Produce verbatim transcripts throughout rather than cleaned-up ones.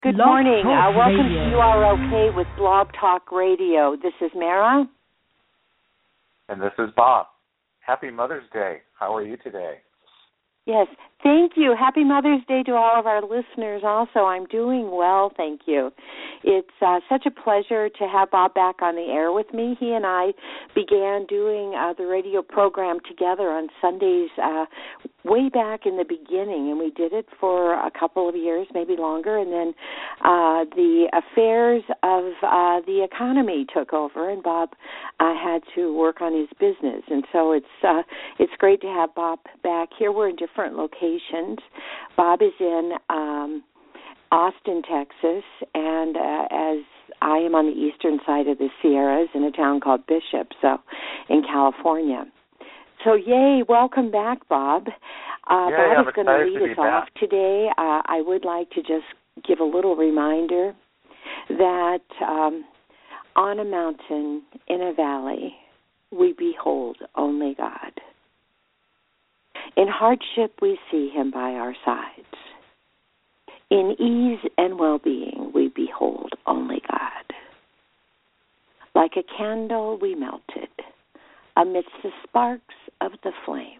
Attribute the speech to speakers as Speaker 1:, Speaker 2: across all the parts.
Speaker 1: Good
Speaker 2: Blog
Speaker 1: morning.
Speaker 2: Talk
Speaker 1: Uh, welcome
Speaker 2: Radio.
Speaker 1: to You Are Okay with Blog Talk Radio. This is Mara.
Speaker 3: And this is Bob. Happy Mother's Day. How are you today?
Speaker 1: Yes, thank you. Happy Mother's Day to all of our listeners also. I'm doing well, thank you. It's uh, such a pleasure to have Bob back on the air with me. He and I began doing uh, the radio program together on Sundays uh, way back in the beginning, and we did it for a couple of years, maybe longer, and then uh, the affairs of uh, the economy took over, and Bob uh, had to work on his business, and so it's uh, it's great to have Bob back here. We're in different locations. Bob is in um, Austin, Texas, and uh, as I am on the eastern side of the Sierras in a town called Bishop, so in California. So, yay, welcome back, Bob. Uh,
Speaker 3: Yay,
Speaker 1: Bob
Speaker 3: I'm
Speaker 1: is going to
Speaker 3: excited
Speaker 1: lead
Speaker 3: to be
Speaker 1: us off
Speaker 3: back.
Speaker 1: today. Uh, I would like to just give a little reminder that um, on a mountain, in a valley, we behold only God. In hardship, we see him by our sides. In ease and well-being, we behold only God. Like a candle, we melted amidst the sparks of the flames.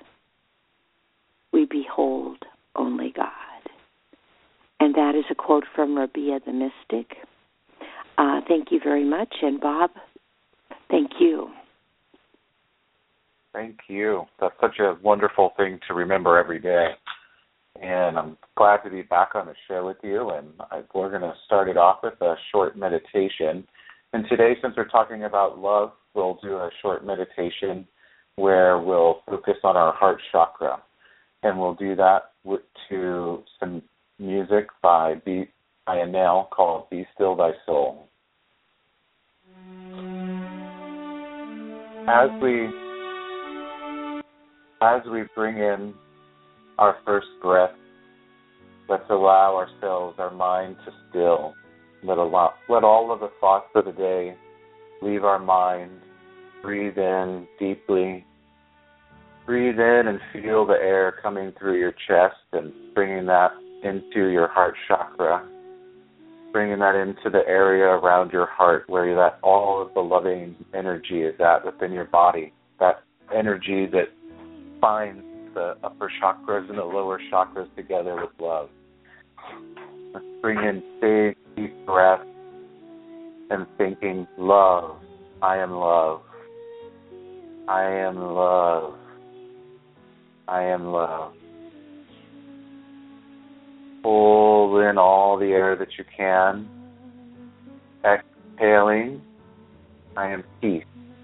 Speaker 1: We behold only God. And that is a quote from Rabia the Mystic. Uh, thank you very much. And Bob, thank you.
Speaker 3: Thank you. That's such a wonderful thing to remember every day. And I'm glad to be back on the show with you. And I, we're going to start it off with a short meditation. And today, since we're talking about love, we'll do a short meditation where we'll focus on our heart chakra. And we'll do that with, to some music by, Be, by Anel called Be Still Thy Soul. As we as we bring in our first breath, let's allow ourselves, our mind to still. Let, allow, let all of the thoughts of the day leave our mind. Breathe in deeply. Breathe in and feel the air coming through your chest and bringing that into your heart chakra. Bringing that into the area around your heart where that all of the loving energy is at within your body. That energy that binds the upper chakras and the lower chakras together with love. Let's bring in big, deep breaths and thinking, love, I am love. I am love. I am love. Pull in all the air that you can. Exhaling, I am peace.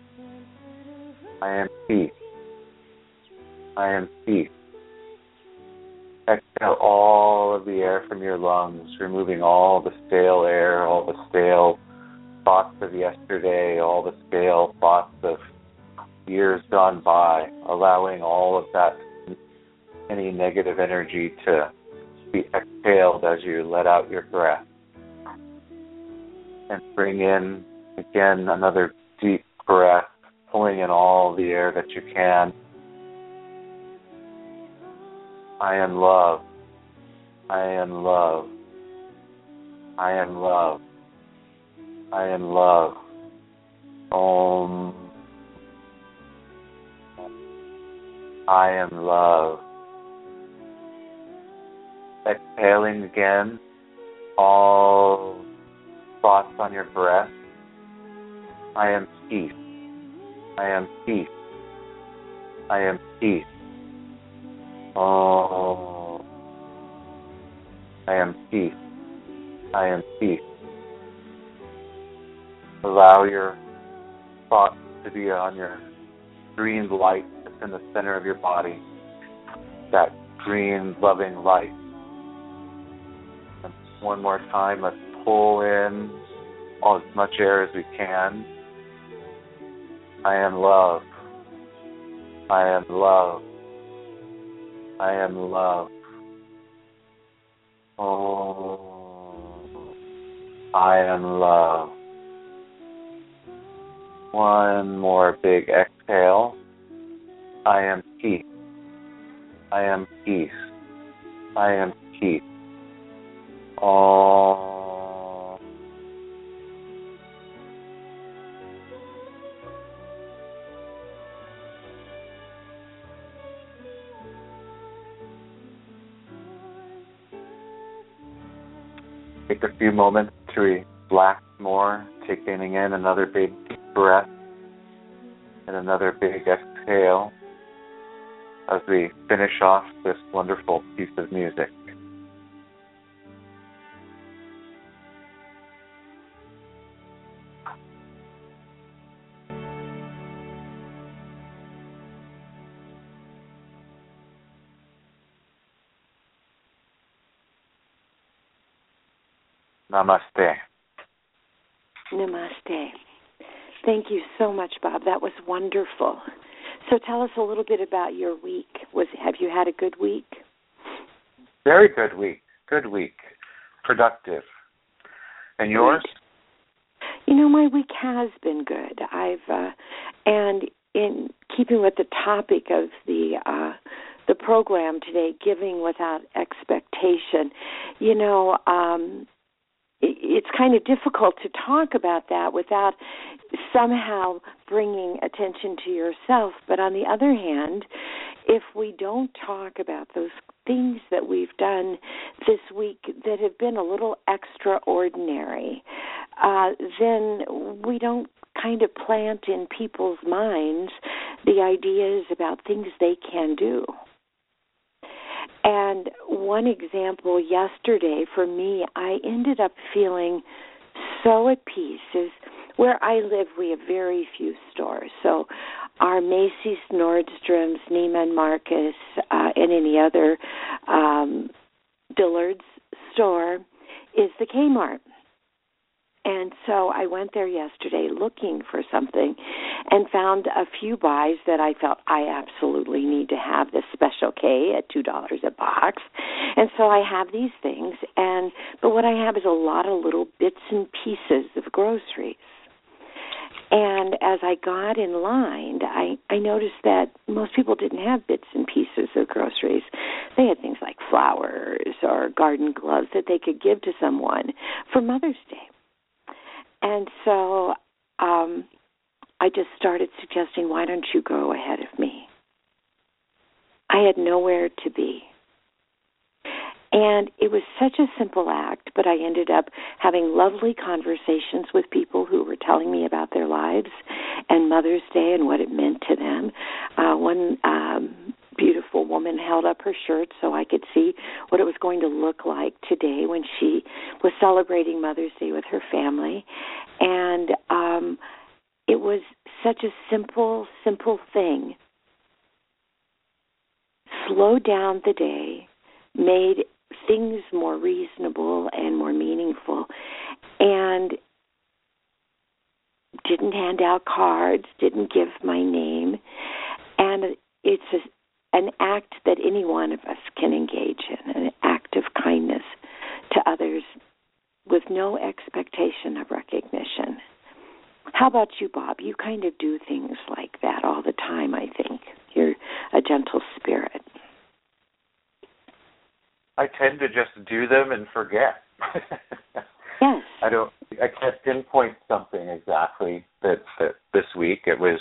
Speaker 3: I am peace. I am peace. Exhale all of the air from your lungs, removing all the stale air, all the stale thoughts of yesterday, all the stale thoughts of years gone by, allowing all of that, any negative energy to be exhaled as you let out your breath. And bring in, again, another deep breath, pulling in all the air that you can. I am love. I am love. I am love. I am love. Om. I am love. Exhaling again, all thoughts on your breath. I am peace. I am peace. I am peace. Oh, I am peace. I am peace. Allow your thoughts to be on your green light that's in the center of your body. That green, loving light. And one more time, let's pull in all as much air as we can. I am love. I am love. I am love. Oh, I am love. One more big exhale. I am peace. I am peace. I am peace. Om. Take a few moments to relax more, taking in another big breath and another big exhale as we finish off this wonderful piece of music. Namaste.
Speaker 1: Namaste. Thank you so much, Bob. That was wonderful. So tell us a little bit about your week. Was have you had a good week?
Speaker 3: Very good week. Good week. Productive. And yours?
Speaker 1: You know, my week has been good. I've uh, and in keeping with the topic of the uh, the program today, giving without expectation. You know. Um, It's kind of difficult to talk about that without somehow bringing attention to yourself. But on the other hand, if we don't talk about those things that we've done this week that have been a little extraordinary, uh, then we don't kind of plant in people's minds the ideas about things they can do. And one example yesterday for me, I ended up feeling so at peace. Is where I live, we have very few stores. So our Macy's, Nordstrom's, Neiman Marcus, uh, and any other um, Dillard's store is the Kmart. And so I went there yesterday looking for something and found a few buys that I felt I absolutely need to have, this Special K at two dollars a box. And so I have these things, and but what I have is a lot of little bits and pieces of groceries. And as I got in line, I, I noticed that most people didn't have bits and pieces of groceries. They had things like flowers or garden gloves that they could give to someone for Mother's Day. And so um, I just started suggesting, why don't you go ahead of me? I had nowhere to be. And it was such a simple act, but I ended up having lovely conversations with people who were telling me about their lives and Mother's Day and what it meant to them. Uh, one um, beautiful woman held up her shirt so I could see what it was going to look like today when she was celebrating Mother's Day with her family. And um, it was such a simple, simple thing. Slowed down the day, made things more reasonable and more meaningful, and didn't hand out cards, didn't give my name. And it's a, an act that any one of us can engage in, an act of kindness to others with no expectation of recognition. How about you, Bob? You kind of do things like that all the time, I think. You're a gentle spirit.
Speaker 3: I tend to just do them and forget.
Speaker 1: Yes.
Speaker 3: I don't. I can't pinpoint something exactly that, that this week. It was.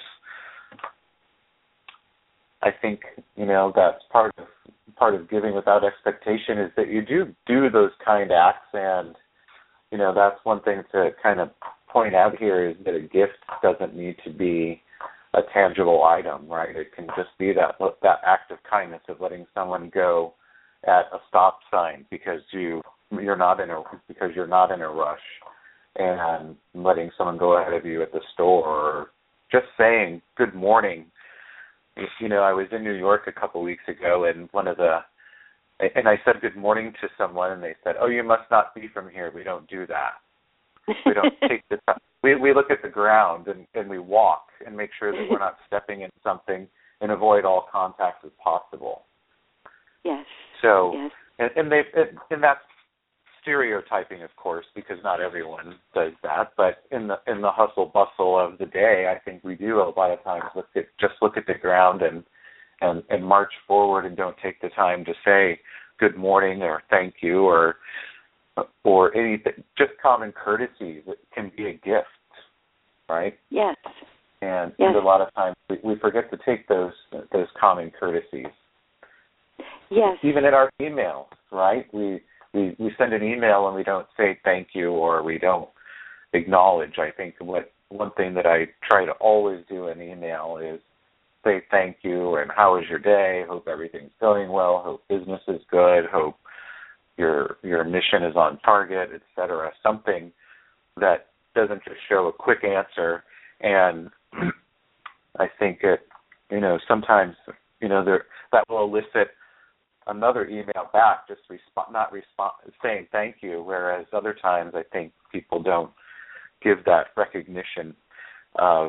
Speaker 3: I think you know that's part of part of giving without expectation is that you do do those kind acts, and you know that's one thing to kind of point out here is that a gift doesn't need to be a tangible item, right? It can just be that that act of kindness of letting someone go at a stop sign because you you're not in a because you're not in a rush, and letting someone go ahead of you at the store, or just saying good morning. You know, I was in New York a couple of weeks ago, and one of the and I said good morning to someone, and they said, "Oh, you must not be from here. We don't do that. We don't take the time. We we look at the ground and, and we walk and make sure that we're not stepping in something and avoid all contact as possible."
Speaker 1: Yes.
Speaker 3: So,
Speaker 1: yes.
Speaker 3: and, and they and that's stereotyping, of course, because not everyone does that. But in the in the hustle bustle of the day, I think we do a lot of times look at just look at the ground and and and march forward and don't take the time to say good morning or thank you or or anything, just common courtesies, it can be a gift, right?
Speaker 1: Yes.
Speaker 3: And,
Speaker 1: yes.
Speaker 3: and a lot of times we, we forget to take those those common courtesies.
Speaker 1: Yes.
Speaker 3: Even in our emails, right? We, we we send an email and we don't say thank you, or we don't acknowledge. I think what one thing that I try to always do in email is say thank you and how was your day? Hope everything's going well. Hope business is good. Hope your your mission is on target, et cetera. Something that doesn't just show a quick answer. And I think it, you know, sometimes, you know, there, that will elicit another email back, just resp- not respond, saying thank you, whereas other times I think people don't give that recognition of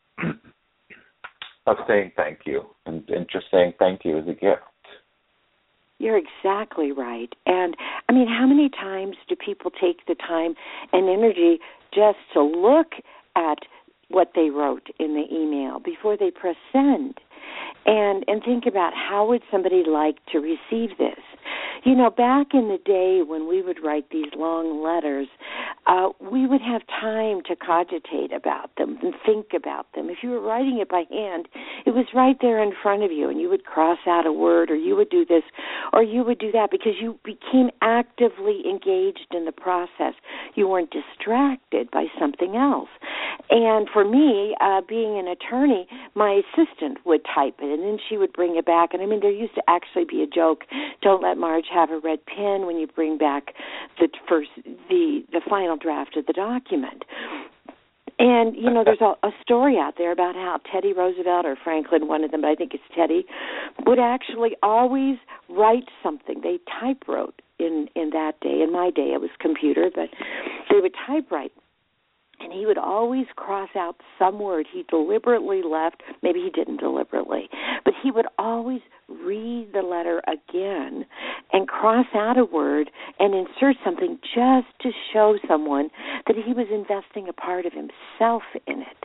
Speaker 3: of saying thank you, and, and just saying thank you is a gift.
Speaker 1: You're exactly right. And, I mean, how many times do people take the time and energy just to look at what they wrote in the email before they press send and, and think about how would somebody like to receive this? You know, back in the day when we would write these long letters, uh, we would have time to cogitate about them and think about them. If you were writing it by hand, it was right there in front of you, and you would cross out a word, or you would do this, or you would do that, because you became actively engaged in the process. You weren't distracted by something else. And for me, uh, being an attorney, my assistant would type it, and then she would bring it back. And, I mean, there used to actually be a joke, don't let Marge have a red pen when you bring back the first, the the final draft of the document. And, you know, there's a, a story out there about how Teddy Roosevelt, or Franklin, one of them, but I think it's Teddy, would actually always write something. They type wrote in, in that day. In my day, it was computer, but they would typewrite. And he would always cross out some word he deliberately left. Maybe he didn't deliberately. But he would always read the letter again and cross out a word and insert something just to show someone that he was investing a part of himself in it.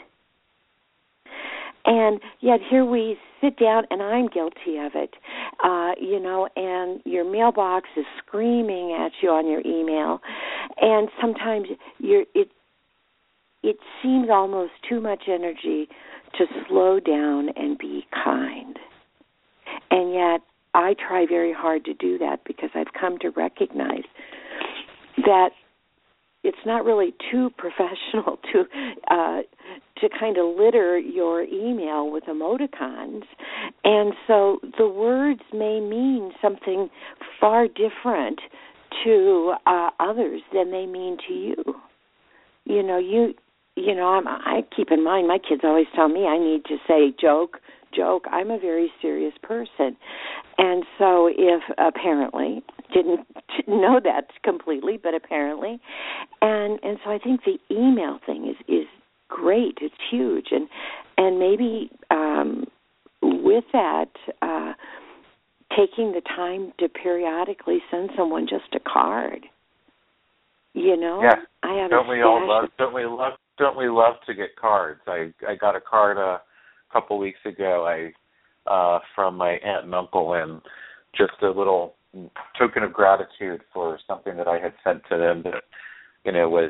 Speaker 1: And yet here we sit down, and I'm guilty of it, uh, you know, and your mailbox is screaming at you on your email. And sometimes you're it. It seems almost too much energy to slow down and be kind. And yet I try very hard to do that, because I've come to recognize that it's not really too professional to uh, to kind of litter your email with emoticons. And so the words may mean something far different to uh, others than they mean to you. You know, you... You know, I'm, I keep in mind, my kids always tell me I need to say joke, joke. I'm a very serious person. And so if apparently, didn't know that completely, but apparently. And and so I think the email thing is, is great. It's huge. And, and maybe um, with that, uh, taking the time to periodically send someone just a card. You know,
Speaker 3: yeah.
Speaker 1: I have
Speaker 3: don't
Speaker 1: a
Speaker 3: we all
Speaker 1: stash
Speaker 3: love?
Speaker 1: of-
Speaker 3: Don't we love? Don't we love to get cards? I I got a card a couple weeks ago. I uh, from my aunt and uncle, and just a little token of gratitude for something that I had sent to them that, you know, was,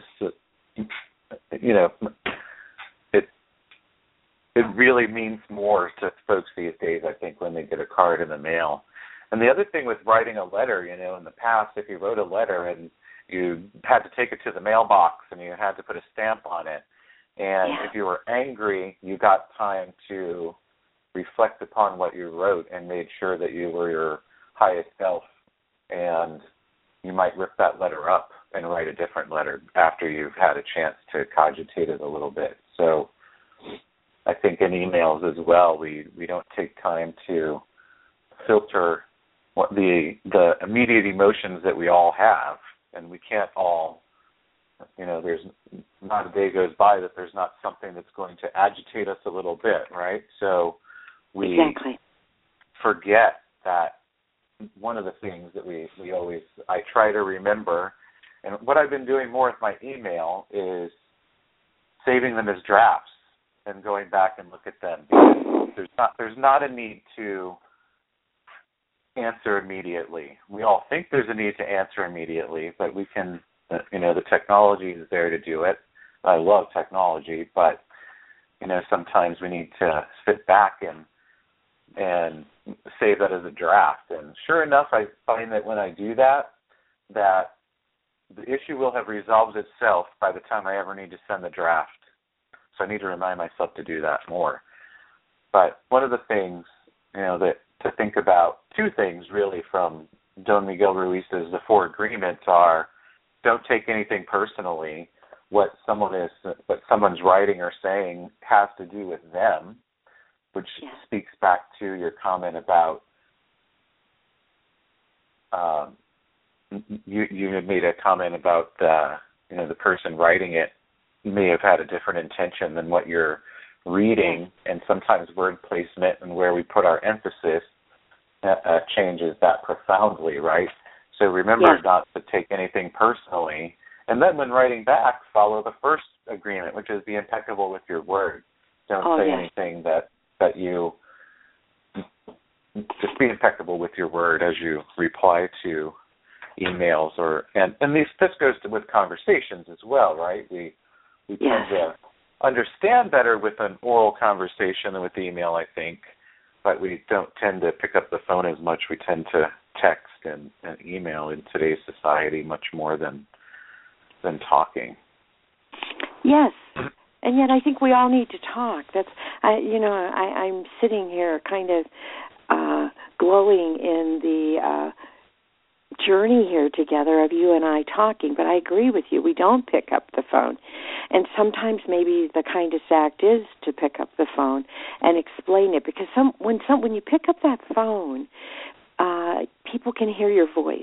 Speaker 3: you know, it it really means more to folks these days, I think, when they get a card in the mail. And the other thing with writing a letter, you know, in the past, if you wrote a letter and you had to take it to the mailbox and you had to put a stamp on it. And
Speaker 1: yeah.
Speaker 3: if you were angry, you got time to reflect upon what you wrote and made sure that you were your highest self. And you might rip that letter up and write a different letter after you've had a chance to cogitate it a little bit. So I think in emails as well, we, we don't take time to filter what the the immediate emotions that we all have. And we can't all, you know, there's not a day goes by that there's not something that's going to agitate us a little bit, right? So we
Speaker 1: exactly.
Speaker 3: forget that one of the things that we, we always, I try to remember, and what I've been doing more with my email is saving them as drafts and going back and look at them. Because there's not, there's not a need to answer immediately. We all think there's a need to answer immediately, but we can, you know, the technology is there to do it. I love technology, but, you know, sometimes we need to sit back and and save that as a draft. And sure enough, I find that when I do that, that the issue will have resolved itself by the time I ever need to send the draft. So I need to remind myself to do that more. But one of the things, you know, that to think about, two things really from Don Miguel Ruiz's The Four Agreements are: don't take anything personally. What someone is, what someone's writing or saying has to do with them, which yeah. speaks back to your comment about um, you. You had made a comment about the, you know, the person writing it may have had a different intention than what you're reading, yeah. and sometimes word placement and where we put our emphasis uh, changes that profoundly, right? So remember yeah. not to take anything personally. And then when writing back, follow the first agreement, which is be impeccable with your word. Don't oh, say yes. anything that, that you, just be impeccable with your word as you reply to emails. or And, and this, this goes to, with conversations as well, right? We, we yes. tend to understand better with an oral conversation than with email, I think, but we don't tend to pick up the phone as much. We tend to text and, and email in today's society much more than than talking.
Speaker 1: Yes, and yet I think we all need to talk. That's, I, you know, I, I'm sitting here kind of uh, glowing in the uh, journey here together of you and I talking, but I agree with you. We don't pick up the phone. And sometimes maybe the kindest act is to pick up the phone and explain it, because some when some when you pick up that phone, uh, people can hear your voice.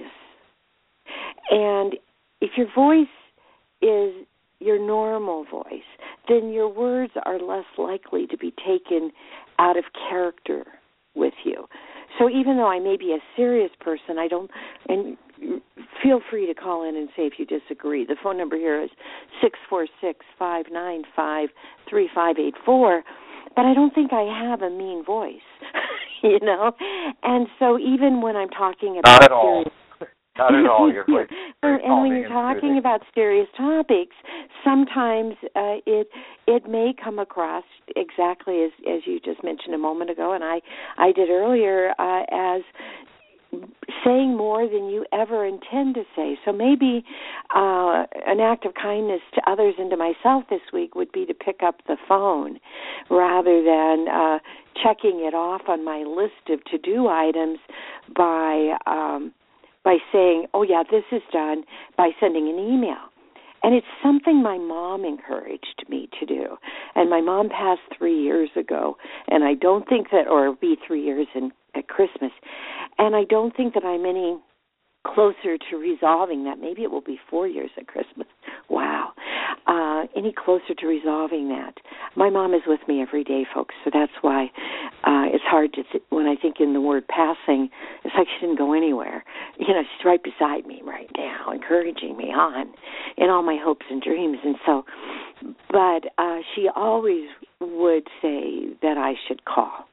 Speaker 1: And if your voice is your normal voice, then your words are less likely to be taken out of character with you. So even though I may be a serious person, I don't, and feel free to call in and say if you disagree. The phone number here is six four six, five nine five, three five eight four, but I don't think I have a mean voice, you know? And so even when I'm talking about
Speaker 3: Not at all. Serious, Not at all. Your voice
Speaker 1: and, and when you're talking soothing. about serious topics, sometimes uh, it it may come across exactly as, as you just mentioned a moment ago, and I, I did earlier, uh, as saying more than you ever intend to say. So maybe uh, an act of kindness to others and to myself this week would be to pick up the phone rather than uh, checking it off on my list of to-do items by um, by saying, oh, yeah, this is done, by sending an email. And it's something my mom encouraged me to do. And my mom passed three years ago, and I don't think that, or it'll be three years in, at Christmas, and I don't think that I'm any closer to resolving that. Maybe it will be four years at Christmas. Wow. Uh, any closer to resolving that. My mom is with me every day, folks, so that's why uh, it's hard to, th- when I think in the word passing, it's like she didn't go anywhere. You know, she's right beside me right now, encouraging me on in all my hopes and dreams. And so, but uh, she always would say that I should call.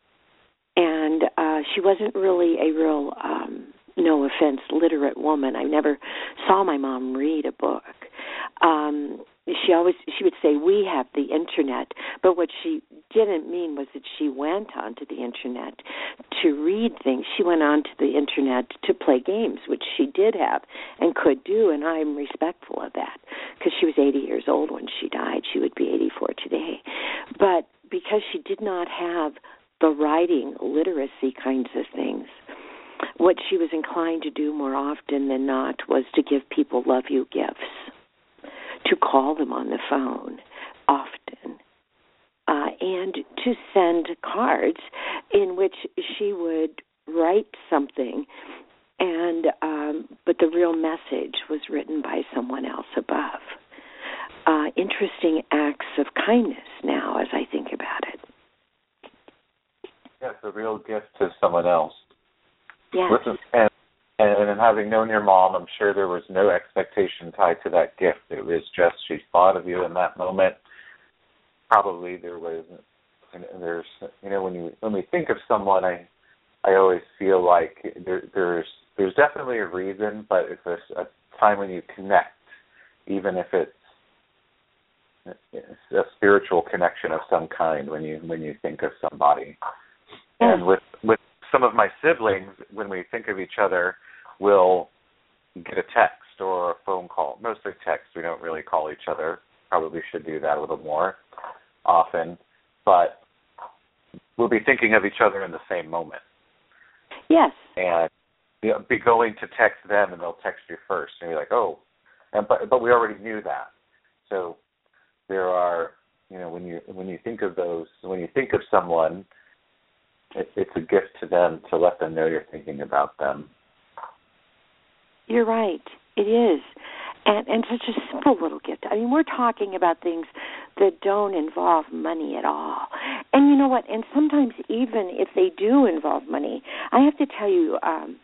Speaker 1: And uh, she wasn't really a real, um, no offense, literate woman. I never saw my mom read a book. Um, she always, she would say, we have the Internet. But what she didn't mean was that she went onto the Internet to read things. She went onto the Internet to play games, which she did have and could do, and I'm respectful of that because she was eighty years old when she died. She would be eighty-four today. But because she did not have the writing literacy kinds of things, what she was inclined to do more often than not was to give people love you gifts, to call them on the phone often, uh, and to send cards in which she would write something, and um, but the real message was written by someone else above. Uh, interesting acts of kindness now as I think about it.
Speaker 3: Yes, a real gift to someone else.
Speaker 1: Yes.
Speaker 3: Listen, and, and, and having known your mom, I'm sure there was no expectation tied to that gift. It was just she thought of you in that moment. Probably there was, and there's, you know, when you when we think of someone, I I always feel like there, there's there's definitely a reason, but it's a, a time when you connect, even if it's, it's a spiritual connection of some kind when you when you think of somebody.
Speaker 1: Yes.
Speaker 3: And with with some of my siblings, when we think of each other, we'll get a text or a phone call. Mostly text. We don't really call each other. Probably should do that a little more often. But we'll be thinking of each other in the same moment.
Speaker 1: Yes.
Speaker 3: And you know, be going to text them, and they'll text you first, and you're like, oh, and but but we already knew that. So there are, you know, when you when you think of those, when you think of someone, it, it's a gift to them to let them know you're thinking about them.
Speaker 1: You're right. It is. And, and such a simple little gift. I mean, we're talking about things that don't involve money at all. And you know what? And sometimes even if they do involve money, I have to tell you, um,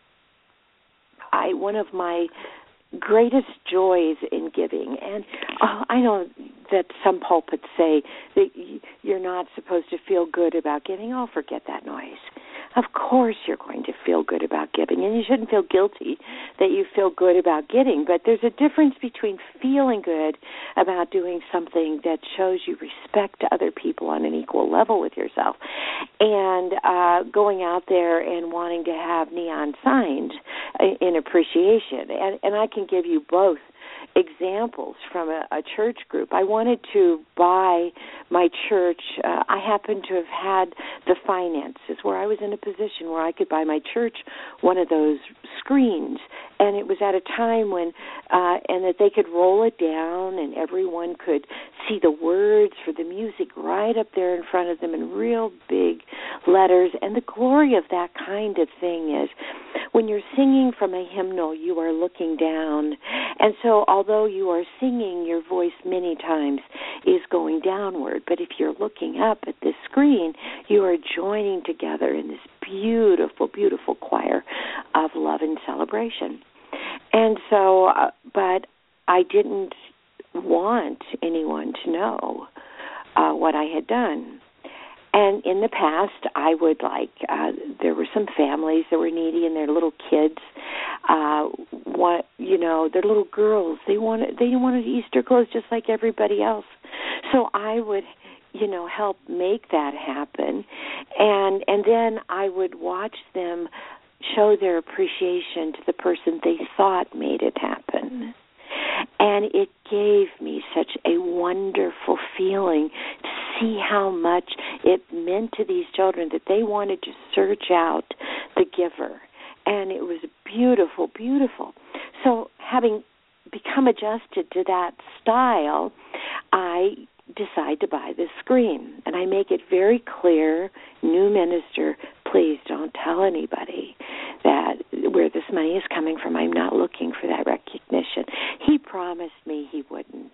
Speaker 1: I one of my greatest joys in giving, and uh, I know that some pulpits say that you're not supposed to feel good about giving. Oh, forget that noise. Of course you're going to feel good about giving, and you shouldn't feel guilty that you feel good about giving, but there's a difference between feeling good about doing something that shows you respect to other people on an equal level with yourself and uh, going out there and wanting to have neon signs in appreciation. And, and I can give you both examples from a, a church group. I wanted to buy my church. Uh, I happened to have had the finances where I was in a position where I could buy my church one of those screens, and it was at a time when, uh, and that they could roll it down and everyone could see the words for the music right up there in front of them in real big letters. And the glory of that kind of thing is when you're singing from a hymnal, you are looking down. And so although you are singing, your voice many times is going downward. But if you're looking up at this screen, you are joining together in this beautiful, beautiful choir of love and celebration. And so, uh, but I didn't want anyone to know uh, what I had done. And in the past, I would like, uh, there were some families that were needy and their little kids, uh, want, you know, their little girls, they wanted, they wanted Easter clothes just like everybody else. So I would, you know, help make that happen. And, and then I would watch them show their appreciation to the person they thought made it happen. And it gave me such a wonderful feeling to see how much it meant to these children that they wanted to search out the giver. And it was beautiful, beautiful. So having become adjusted to that style, I decide to buy this screen. And I make it very clear, new minister, please don't tell anybody that where this money is coming from. I'm not looking for that recognition. He promised me he wouldn't.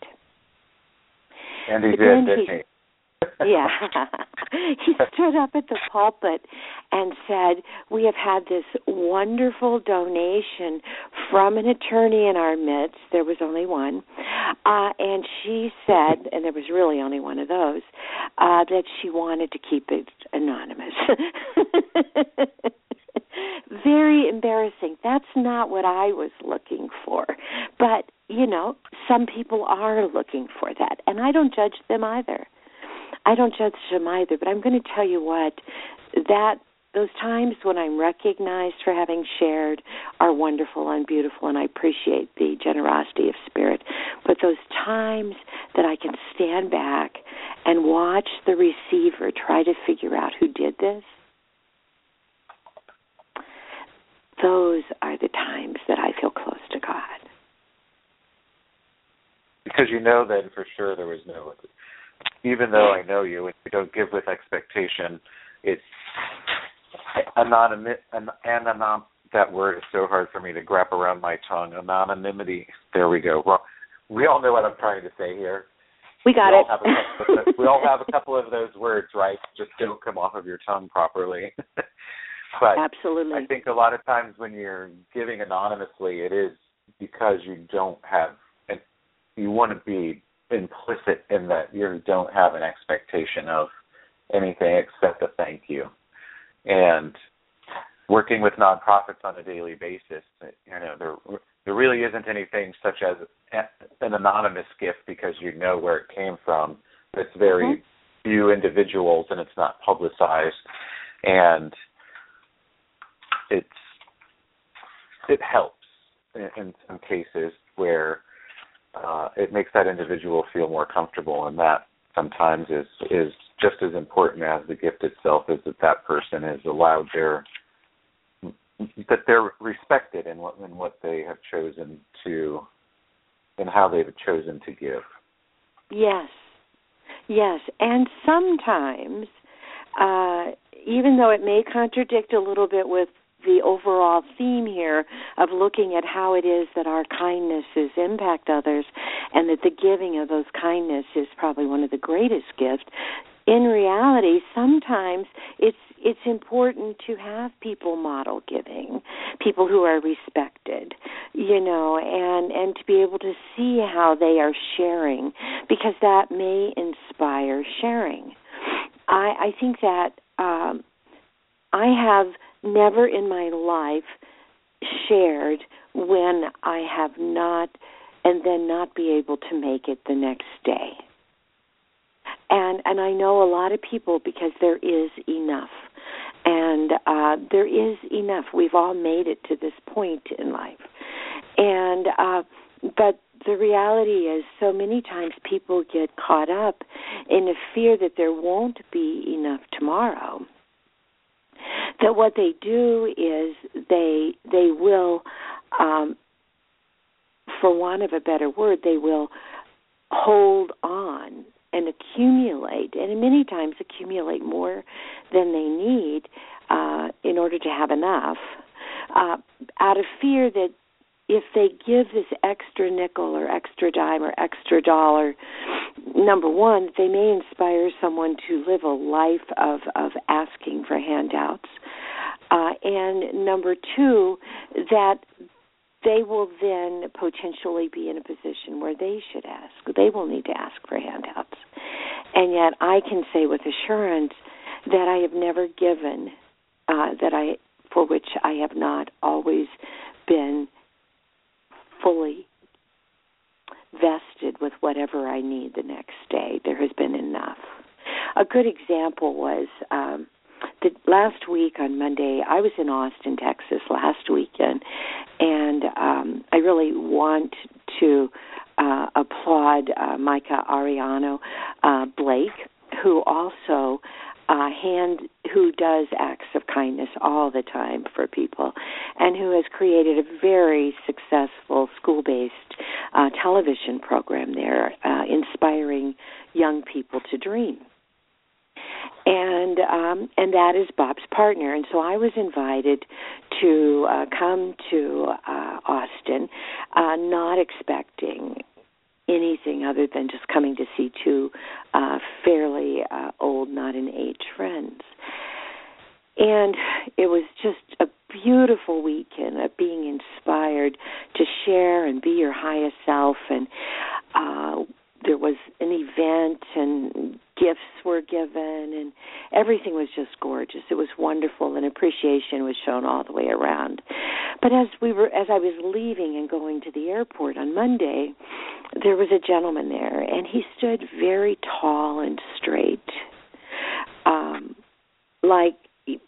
Speaker 3: And he
Speaker 1: but
Speaker 3: did, didn't
Speaker 1: he?
Speaker 3: he?
Speaker 1: Yeah. He stood up at the pulpit and said, we have had this wonderful donation from an attorney in our midst. There was only one. Uh, and she said, and there was really only one of those, uh, that she wanted to keep it anonymous. Very embarrassing. That's not what I was looking for. But, you know, some people are looking for that. And I don't judge them either. I don't judge them either, but I'm going to tell you what, that those times when I'm recognized for having shared are wonderful and beautiful, and I appreciate the generosity of spirit. But those times that I can stand back and watch the receiver try to figure out who did this, those are the times that I feel close to God.
Speaker 3: Because you know then for sure there was no... Even though I know you and you don't give with expectation, it's anonymity. An, anonym, that word is so hard for me to grab around my tongue. Anonymity. There we go. Well, we all know what I'm trying to say here.
Speaker 1: We got
Speaker 3: we
Speaker 1: it.
Speaker 3: All have a couple of those, we all have a couple of those words, right? Just don't come off of your tongue properly. But
Speaker 1: absolutely.
Speaker 3: I think a lot of times when you're giving anonymously, it is because you don't have, and you want to be implicit in that you don't have an expectation of anything except a thank you. And working with nonprofits on a daily basis, you know, there there really isn't anything such as an anonymous gift because you know where it came from. It's very mm-hmm. few individuals and it's not publicized, and it's it helps in, in some cases where uh, it makes that individual feel more comfortable, and that sometimes is is just as important as the gift itself, is that that person is allowed their that they're respected in what in what they have chosen to, and how they've chosen to give.
Speaker 1: Yes, yes, and sometimes, uh, even though it may contradict a little bit with the overall theme here of looking at how it is that our kindnesses impact others, and that the giving of those kindness is probably one of the greatest gifts. In reality, sometimes it's it's important to have people model giving, people who are respected, you know, and, and to be able to see how they are sharing, because that may inspire sharing. I, I think that um, I have never in my life shared when I have not, and then not be able to make it the next day. And and I know a lot of people, because there is enough. And uh, there is enough. We've all made it to this point in life. And uh, but the reality is, so many times people get caught up in a fear that there won't be enough tomorrow, that what they do is they they will, um, for want of a better word, they will hold on and accumulate, and many times accumulate more than they need uh, in order to have enough, uh, out of fear that if they give this extra nickel or extra dime or extra dollar, number one, they may inspire someone to live a life of, of asking for handouts, uh, and number two, that they will then potentially be in a position where they should ask. They will need to ask for handouts. And yet I can say with assurance that I have never given, uh, that I, for which I have not always been fully vested with whatever I need the next day. There has been enough. A good example was um, the last week on Monday, I was in Austin, Texas last weekend, and um, I really want to uh, applaud uh, Micah Ariano uh, Blake, who also uh, hand who does acts of kindness all the time for people, and who has created a very successful school-based uh, television program there, uh, inspiring young people to dream. And um, and that is Bob's partner. And so I was invited to uh, come to uh, Austin, uh, not expecting anything other than just coming to see two uh, fairly uh, old, not in age friends. And it was just a beautiful weekend of being inspired to share and be your highest self. And uh, there was an event, and gifts were given, and everything was just gorgeous. It was wonderful, and appreciation was shown all the way around. But as we were, as I was leaving and going to the airport on Monday, there was a gentleman there, and he stood very tall and straight, um, like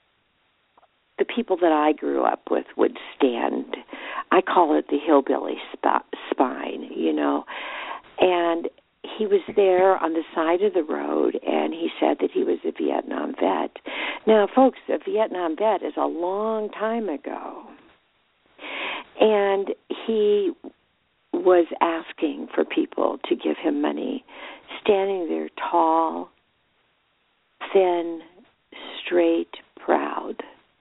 Speaker 1: the people that I grew up with would stand. I call it the hillbilly sp- spine, you know. And he was there on the side of the road, and he said that he was a Vietnam vet. Now, folks, a Vietnam vet is a long time ago. And he was asking for people to give him money, standing there tall, thin, straight, proud.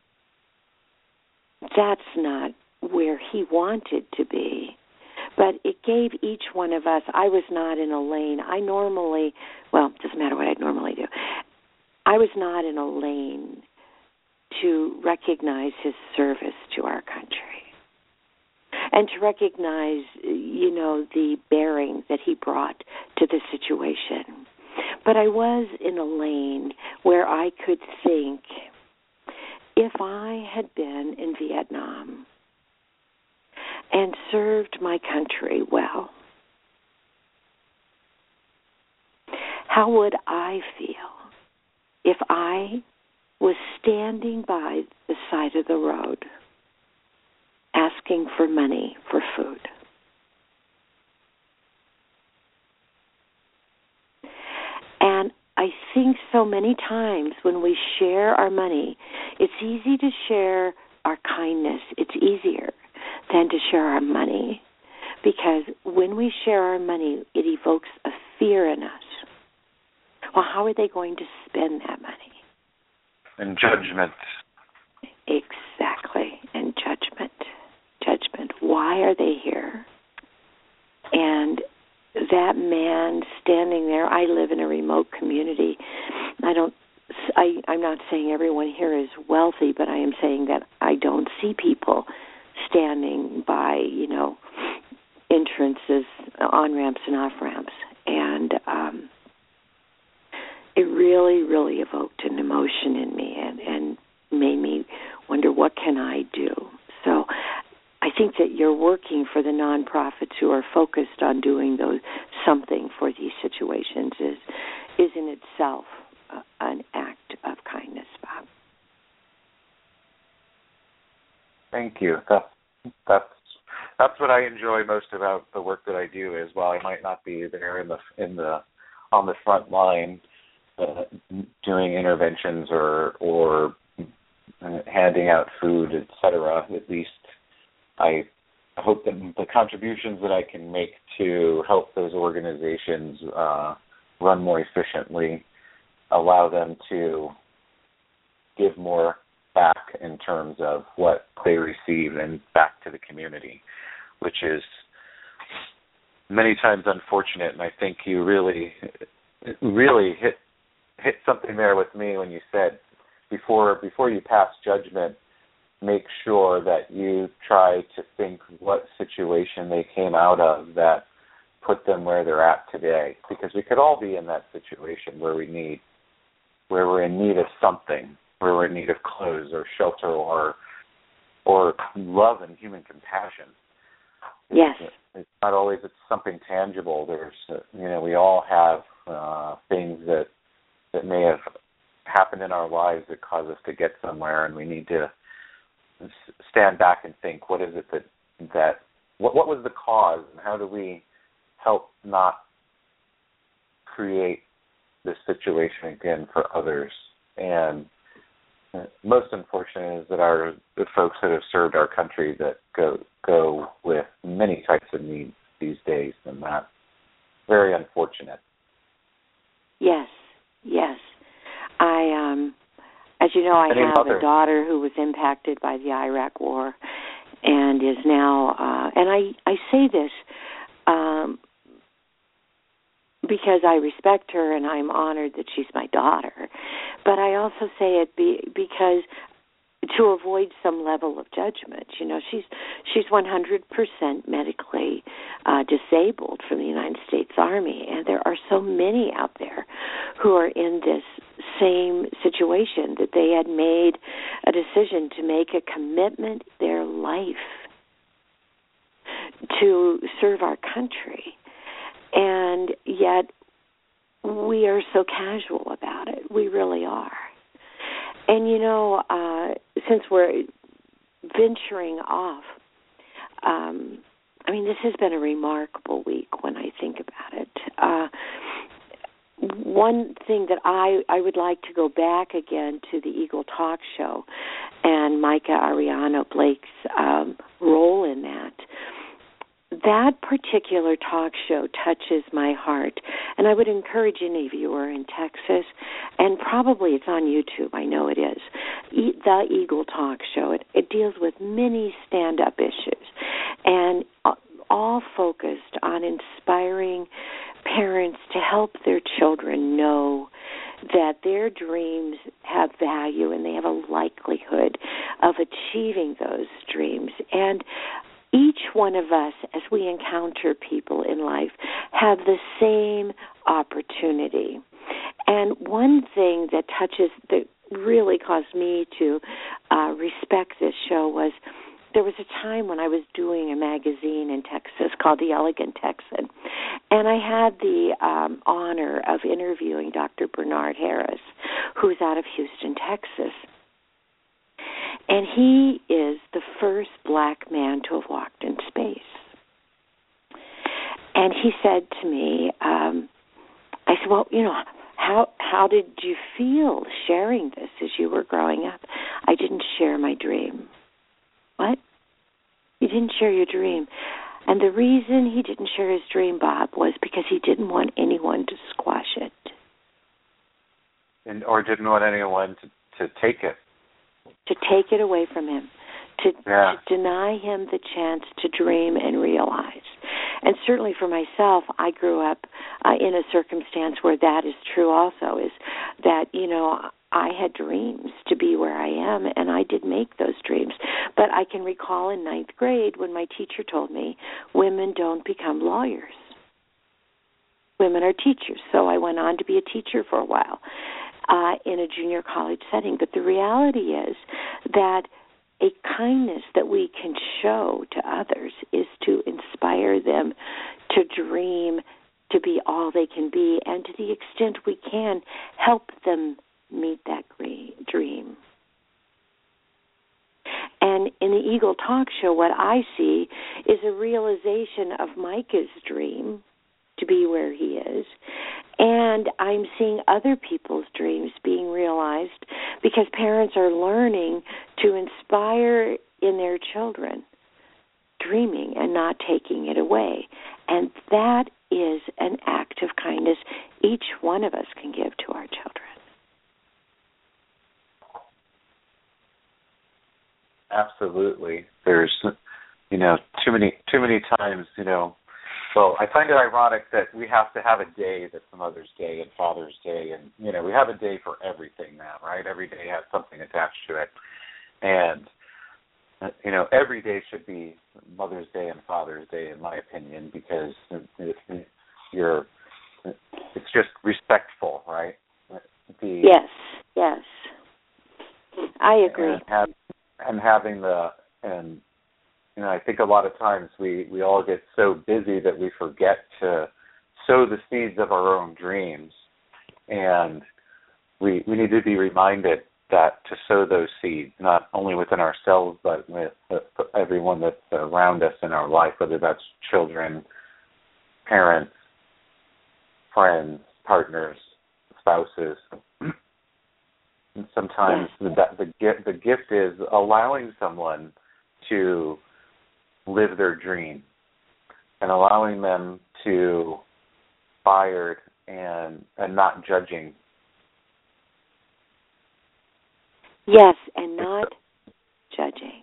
Speaker 1: That's not where he wanted to be. But it gave each one of us, I was not in a lane. I normally, well, it doesn't matter what I normally do. I was not in a lane to recognize his service to our country and to recognize, you know, the bearing that he brought to the situation. But I was in a lane where I could think, if I had been in Vietnam and served my country well, how would I feel if I was standing by the side of the road asking for money for food? And I think so many times when we share our money, it's easy to share our kindness. It's easier than to share our money, because when we share our money, it evokes a fear in us. Well, how are they going to spend that money?
Speaker 3: And judgment.
Speaker 1: Exactly, and judgment. Judgment. Why are they here? And that man standing there, I live in a remote community. I don't, I, I'm not saying everyone here is wealthy, but I am saying that I don't see people standing by, you know, entrances, on-ramps and off-ramps. And um, it really, really evoked an emotion in me and, and made me wonder, what can I do? So I think that you're working for the nonprofits who are focused on doing those something for these situations is is in itself uh, an act of kindness, Bob.
Speaker 3: Thank you. That's that's that's what I enjoy most about the work that I do. Is while I might not be there in the in the on the front line uh, doing interventions or or handing out food, et cetera, at least I hope that the contributions that I can make to help those organizations uh, run more efficiently allow them to give more back in terms of what they receive and back to the community, which is many times unfortunate. And I think you really, really hit hit something there with me when you said before before you pass judgment, make sure that you try to think what situation they came out of that put them where they're at today. Because we could all be in that situation where we need, where we're in need of something, where we're in need of clothes or shelter or or love and human compassion.
Speaker 1: Yes.
Speaker 3: It's, it's not always it's something tangible. There's, uh, you know, we all have uh, things that that may have happened in our lives that cause us to get somewhere, and we need to stand back and think, what is it that, that what, what was the cause, and how do we help not create this situation again for others? And most unfortunate is that our the folks that have served our country that go go with many types of needs these days, and that's very unfortunate.
Speaker 1: Yes, yes. I um As you know, I
Speaker 3: Any
Speaker 1: have
Speaker 3: mother.
Speaker 1: a daughter who was impacted by the Iraq War and is now, uh, and I, I say this um, because I respect her and I'm honored that she's my daughter, but I also say it be, because to avoid some level of judgment. You know, she's she's one hundred percent medically uh, disabled from the United States Army, and there are so many out there who are in this same situation, that they had made a decision to make a commitment their life to serve our country, and yet we are so casual about it. We really are. And, you know, uh, since we're venturing off, um, I mean, this has been a remarkable week when I think about it. Uh, one thing that I, I would like to go back again to the Eagle Talk Show and Micah Ariano Blake's um, role in that. That particular talk show touches my heart, and I would encourage any of you who are in Texas, and probably it's on YouTube, I know it is, e- the Eagle Talk Show. It, it deals with many stand-up issues, and all focused on inspiring parents to help their children know that their dreams have value and they have a likelihood of achieving those dreams. And each one of us, as we encounter people in life, have the same opportunity. And one thing that touches, that really caused me to uh, uh, respect this show was there was a time when I was doing a magazine in Texas called The Elegant Texan, and I had the um, honor of interviewing Doctor Bernard Harris, who's out of Houston, Texas. And he is the first black man to have walked in space. And he said to me, um, I said, well, you know, how how did you feel sharing this as you were growing up? I didn't share my dream. What? You didn't share your dream. And the reason he didn't share his dream, Bob, was because he didn't want anyone to squash it.
Speaker 3: And or didn't want anyone to, to take it.
Speaker 1: To take it away from him. To,
Speaker 3: yeah.
Speaker 1: to deny him the chance to dream and realize. And certainly for myself, I grew up uh, in a circumstance where that is true also, is that, you know, I had dreams to be where I am, and I did make those dreams. But I can recall in ninth grade when my teacher told me, women don't become lawyers. Women are teachers. So I went on to be a teacher for a while uh, in a junior college setting. But the reality is that a kindness that we can show to others is to inspire them to dream, to be all they can be, and to the extent we can, help them meet that dream. And in the Eagle Talk Show, what I see is a realization of Micah's dream to be where he is, and I'm seeing other people's dreams being realized because parents are learning to inspire in their children dreaming and not taking it away. And that is an act of kindness each one of us can give to our children.
Speaker 3: Absolutely. There's, you know, too many too many times, you know, well, I find it ironic that we have to have a day that's Mother's Day and Father's Day, and, you know, we have a day for everything now, right? Every day has something attached to it. And, you know, every day should be Mother's Day and Father's Day, in my opinion, because you're, it's just respectful, right? The,
Speaker 1: yes, yes. I agree.
Speaker 3: And, have, and having the, and, you know, I think a lot of times we, we all get so busy that we forget to sow the seeds of our own dreams. And we we need to be reminded that to sow those seeds, not only within ourselves, but with everyone that's around us in our life, whether that's children, parents, friends, partners, spouses. And sometimes the, the gift the gift is allowing someone to live their dream and allowing them to inspired and and not judging.
Speaker 1: Yes, and not judging.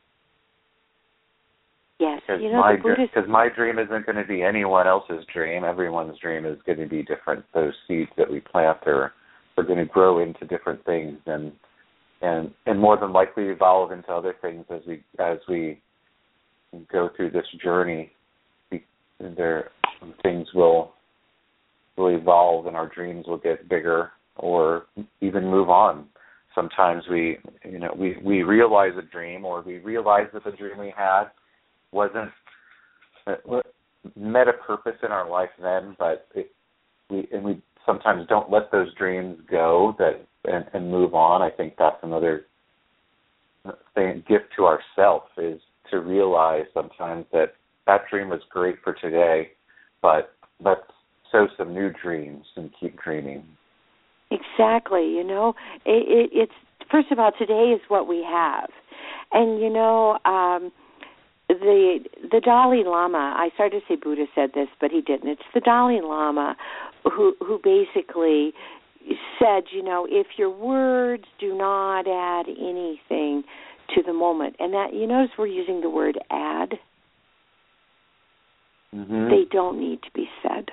Speaker 1: Yes,
Speaker 3: because
Speaker 1: you know,
Speaker 3: my
Speaker 1: the Buddhist...
Speaker 3: because my dream isn't going to be anyone else's dream. Everyone's dream is going to be different. Those seeds that we plant are are going to grow into different things, and and and more than likely evolve into other things as we as we go through this journey. There, things will will evolve, and our dreams will get bigger, or even move on. Sometimes we, you know, we, we realize a dream, or we realize that the dream we had wasn't met a purpose in our life then, but it, we and we sometimes don't let those dreams go that and, and move on. I think that's another thing, gift to ourselves, is to realize sometimes that that dream was great for today, but let's sow some new dreams and keep dreaming.
Speaker 1: Exactly. You know, it, it, it's first of all, today is what we have, and you know, um, the the Dalai Lama. I started to say Buddha said this, but he didn't. It's the Dalai Lama who who basically said, you know, if your words do not add anything to the moment, and that, you notice we're using the word add.
Speaker 3: Mm-hmm.
Speaker 1: They don't need to be said.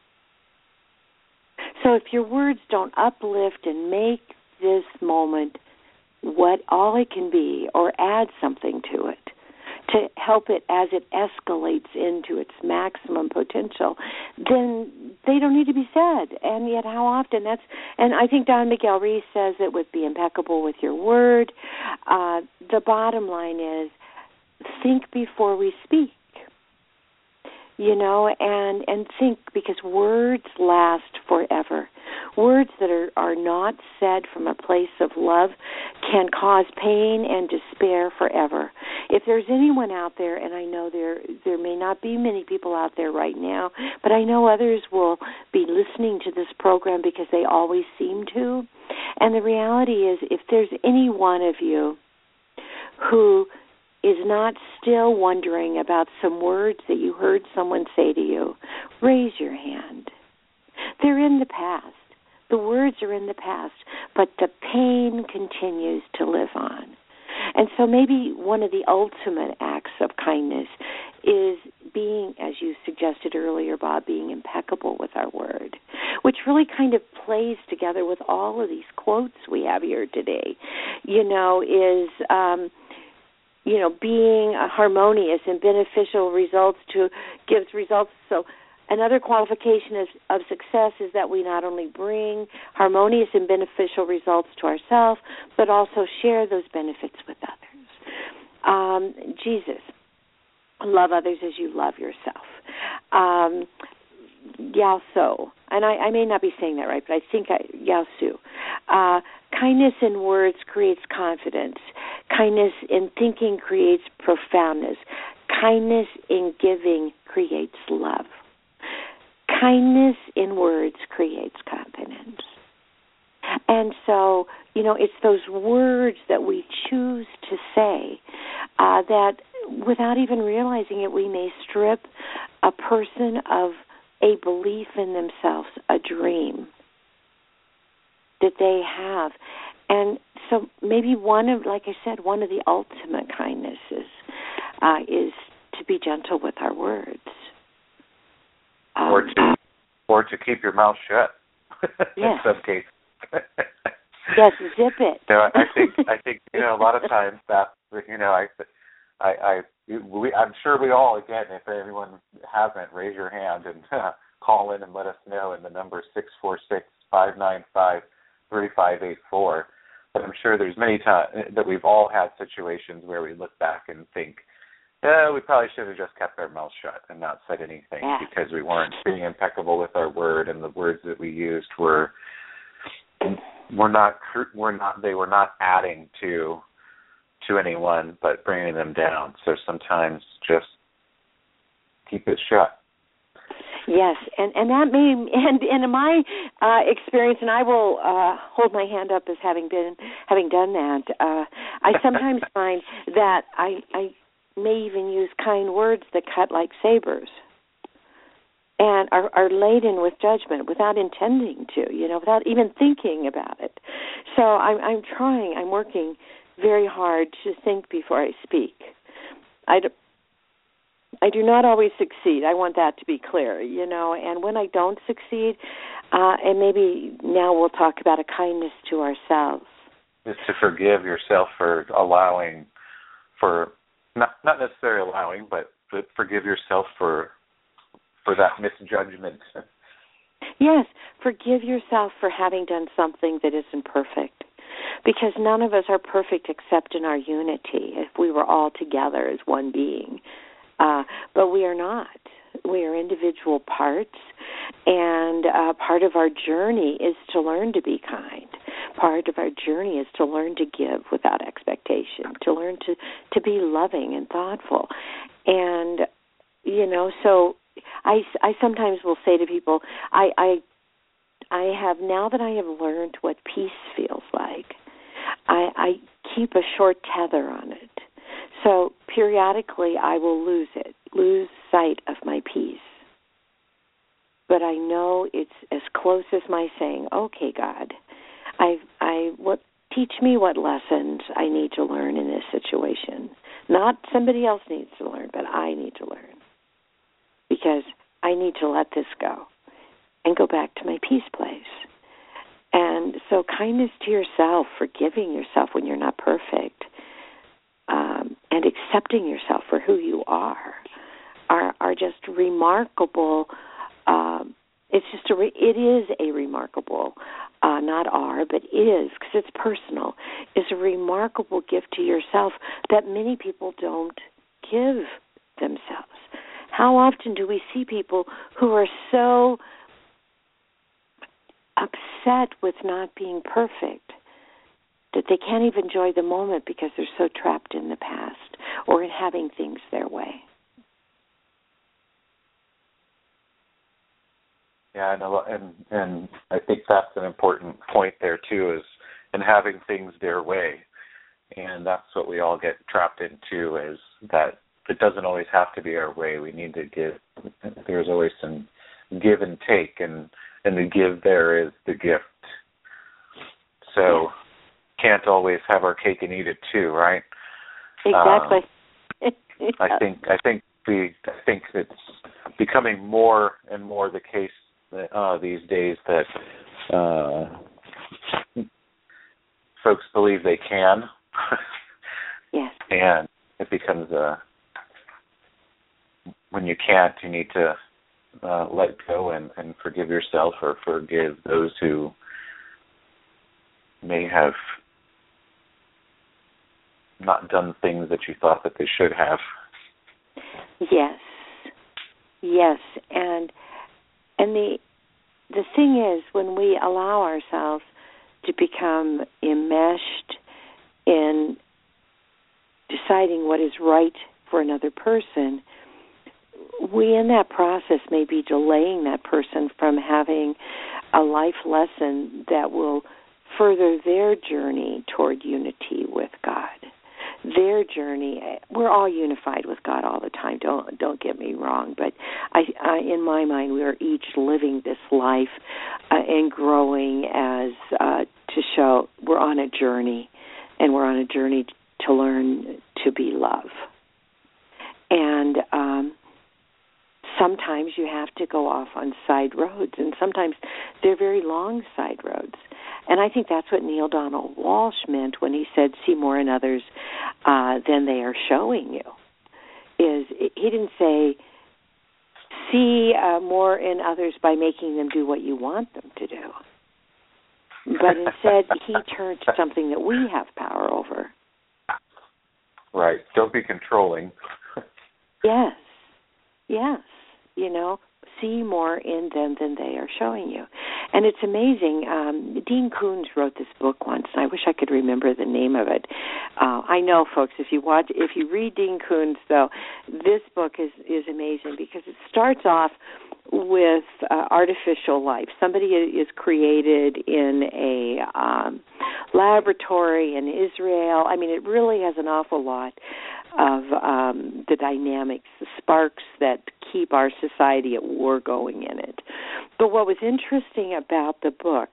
Speaker 1: So if your words don't uplift and make this moment what all it can be, or add something to it to help it as it escalates into its maximum potential, then they don't need to be said. And yet how often that's, and I think Don Miguel Ruiz says it would be impeccable with your word. Uh, the bottom line is, think before we speak. You know, and, and think, because words last forever. Words that are, are not said from a place of love can cause pain and despair forever. If there's anyone out there, and I know there there may not be many people out there right now, but I know others will be listening to this program because they always seem to. And the reality is, if there's any one of you who is not still wondering about some words that you heard someone say to you, raise your hand. They're in the past. The words are in the past, but the pain continues to live on. And so maybe one of the ultimate acts of kindness is being, as you suggested earlier, Bob, being impeccable with our word, which really kind of plays together with all of these quotes we have here today. You know, is... Um, you know, being harmonious and beneficial results to gives results. So another qualification is, of success is that we not only bring harmonious and beneficial results to ourselves, but also share those benefits with others. Um, Jesus, love others as you love yourself. Um, Yao Tzu, and I, I may not be saying that right, but I think I, Yao Tzu. Uh, kindness in words creates confidence. Kindness in thinking creates profoundness. Kindness in giving creates love. Kindness in words creates confidence. And so, you know, it's those words that we choose to say uh, that, without even realizing it, we may strip a person of a belief in themselves, a dream that they have. And so maybe one of, like I said, one of the ultimate kindnesses uh, is to be gentle with our words. Um,
Speaker 3: or to or to keep your mouth shut in
Speaker 1: yes.
Speaker 3: some cases.
Speaker 1: Yes, zip it.
Speaker 3: You know, I think I think you know a lot of times that you know I I I we, I'm sure we all, again, if anyone hasn't, raise your hand and uh, call in and let us know. And the number six four six five nine five three five eight four. But I'm sure there's many times that we've all had situations where we look back and think, eh, we probably should have just kept our mouth shut and not said anything
Speaker 1: yeah.
Speaker 3: because we weren't being impeccable with our word, and the words that we used were were not were not they were not adding to to anyone but bringing them down. So sometimes just keep it shut.
Speaker 1: Yes, and, and that may, and, and in my uh, experience, and I will uh, hold my hand up as having been, having done that, uh, I sometimes find that I, I may even use kind words that cut like sabers and are, are laden with judgment without intending to, you know, without even thinking about it. So I'm, I'm trying, I'm working very hard to think before I speak. I d- I do not always succeed. I want that to be clear, you know, and when I don't succeed, uh, and maybe now we'll talk about a kindness to ourselves.
Speaker 3: Just to forgive yourself for allowing, for, not not necessarily allowing, but, but forgive yourself for for that misjudgment.
Speaker 1: Yes, forgive yourself for having done something that isn't perfect, because none of us are perfect except in our unity, if we were all together as one being. Uh, but we are not. We are individual parts, and uh, part of our journey is to learn to be kind. Part of our journey is to learn to give without expectation, to learn to, to be loving and thoughtful. And, you know, so I, I sometimes will say to people, I, I, I have, now that I have learned what peace feels like, I, I keep a short tether on it. So periodically I will lose it, lose sight of my peace. But I know it's as close as my saying, okay, God, I, I, what, teach me what lessons I need to learn in this situation. Not somebody else needs to learn, but I need to learn. Because I need to let this go and go back to my peace place. And so kindness to yourself, forgiving yourself when you're not perfect, Um, and accepting yourself for who you are, are are just remarkable. Um, it's just a re- it is a remarkable, uh, not are, but is, because it's personal, is a remarkable gift to yourself that many people don't give themselves. How often do we see people who are so upset with not being perfect that they can't even enjoy the moment because they're so trapped in the past or in having things their way?
Speaker 3: Yeah, and, and and I think that's an important point there too, is in having things their way, and that's what we all get trapped into, is that it doesn't always have to be our way. We need to give. There's always some give and take, and and the give there is the gift. So can't always have our cake and eat it too, right?
Speaker 1: Exactly.
Speaker 3: Um, I think I think we I think it's becoming more and more the case uh, these days that uh, folks believe they can.
Speaker 1: Yes.
Speaker 3: And it becomes a when you can't, you need to uh, let go and, and forgive yourself, or forgive those who may have not done things that you thought that they should have.
Speaker 1: Yes. Yes. And and the the thing is, when we allow ourselves to become enmeshed in deciding what is right for another person, we in that process may be delaying that person from having a life lesson that will further their journey toward unity with God. Their journey, we're all unified with God all the time, don't don't get me wrong, but I, I in my mind we are each living this life uh, and growing as uh, to show we're on a journey, and we're on a journey to learn to be love. And um, sometimes you have to go off on side roads, and sometimes they're very long side roads. And I think that's what Neale Donald Walsch meant when he said, see more in others uh, than they are showing you. Is he didn't say, see uh, more in others by making them do what you want them to do. But instead, he turned to something that we have power over.
Speaker 3: Right. Don't be controlling.
Speaker 1: Yes. Yes. You know, see more in them than they are showing you. And it's amazing. Um, Dean Koontz wrote this book once, and I wish I could remember the name of it. Uh, I know, folks, if you watch, if you read Dean Koontz, though, this book is, is amazing because it starts off with uh, artificial life. Somebody is created in a um, laboratory in Israel. I mean, it really has an awful lot of um, the dynamics, the sparks that keep our society at war going in it. But what was interesting about the book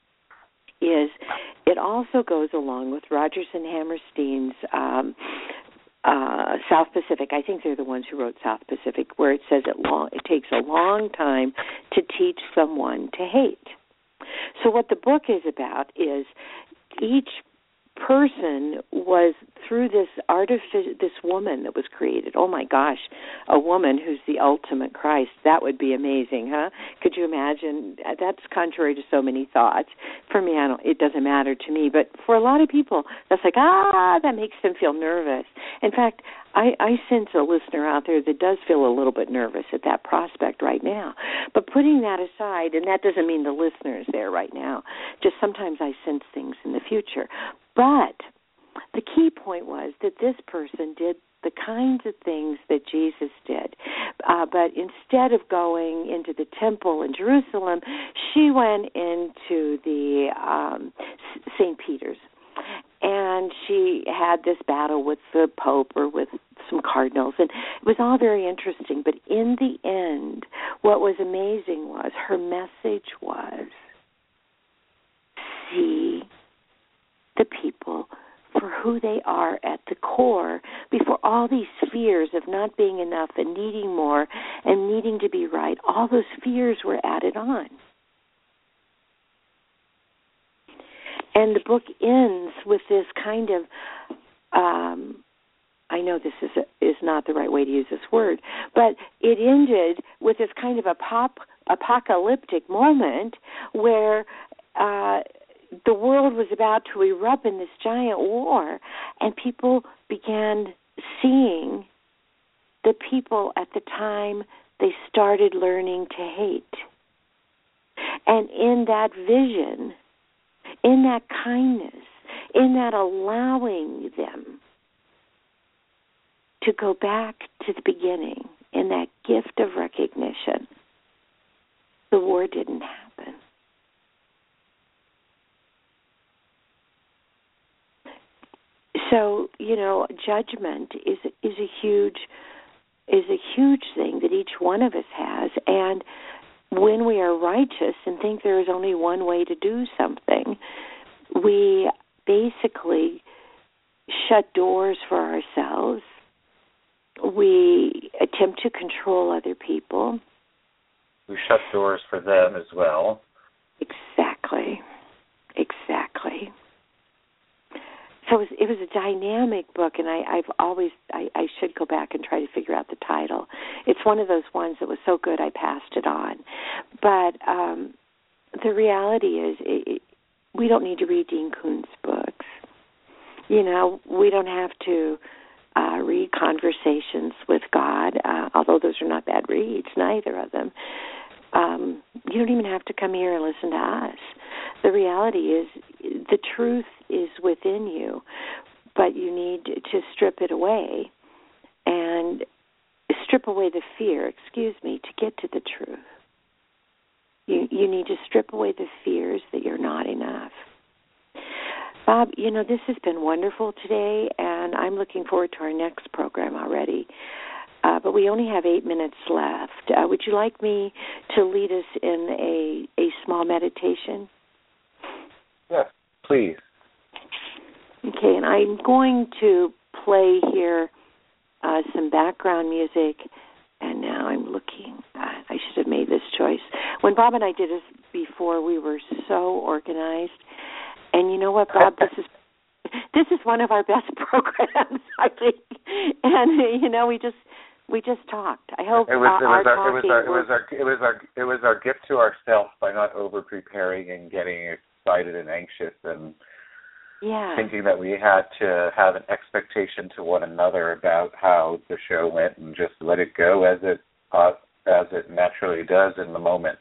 Speaker 1: is it also goes along with Rogers and Hammerstein's um, uh, South Pacific. I think they're the ones who wrote South Pacific, where it says it, long, it takes a long time to teach someone to hate. So what the book is about is each person was through this artific- this woman that was created. Oh my gosh, a woman who's the ultimate Christ. That would be amazing, huh? Could you imagine? That's contrary to so many thoughts. For me, I don't, it doesn't matter to me, but for a lot of people, that's like, ah, that makes them feel nervous. In fact, I, I sense a listener out there that does feel a little bit nervous at that prospect right now. But putting that aside, and that doesn't mean the listener is there right now, just sometimes I sense things in the future. But the key point was that this person did the kinds of things that Jesus did. Uh, but instead of going into the temple in Jerusalem, she went into the um, Saint Peter's. And she had this battle with the Pope or with some cardinals, and it was all very interesting. But in the end, what was amazing was her message was, see the people for who they are at the core before all these fears of not being enough and needing more and needing to be right. All those fears were added on. And the book ends with this kind of, um, I know this is a, is not the right way to use this word, but it ended with this kind of a pop apocalyptic moment where uh, the world was about to erupt in this giant war, and people began seeing the people at the time they started learning to hate. And in that vision, in that kindness, in that allowing them to go back to the beginning, in that gift of recognition, the war didn't happen. So, you know, judgment is is a huge is a huge thing that each one of us has, and when we are righteous and think there is only one way to do something, we basically shut doors for ourselves. We attempt to control other people.
Speaker 3: We shut doors for them as well.
Speaker 1: Exactly. Exactly. So it was, it was a dynamic book, and I, I've always, I, I should go back and try to figure out the title. It's one of those ones that was so good I passed it on. But um, the reality is it, it, we don't need to read Dean Koontz books. You know, we don't have to uh, read Conversations with God, uh, although those are not bad reads, neither of them. Um, you don't even have to come here and listen to us. The reality is the truth is within you, but you need to strip it away and strip away the fear, excuse me, to get to the truth. You, you need to strip away the fears that you're not enough. Bob, you know, this has been wonderful today, and I'm looking forward to our next program already. Uh, but we only have eight minutes left. Uh, would you like me to lead us in a, a small meditation?
Speaker 3: Yes, please.
Speaker 1: Okay, and I'm going to play here uh, some background music, and now I'm looking. Uh, I should have made this choice. When Bob and I did this before, we were so organized. And you know what, Bob? This is this is one of our best programs, I think. And you know, we just we just talked. I hope
Speaker 3: it was,
Speaker 1: uh,
Speaker 3: it was
Speaker 1: our,
Speaker 3: our, it was our it
Speaker 1: was
Speaker 3: was our it was our it was our gift to ourselves by not over preparing and getting excited and anxious and
Speaker 1: yeah.
Speaker 3: thinking that we had to have an expectation to one another about how the show went, and just let it go as it uh, as it naturally does in the moment.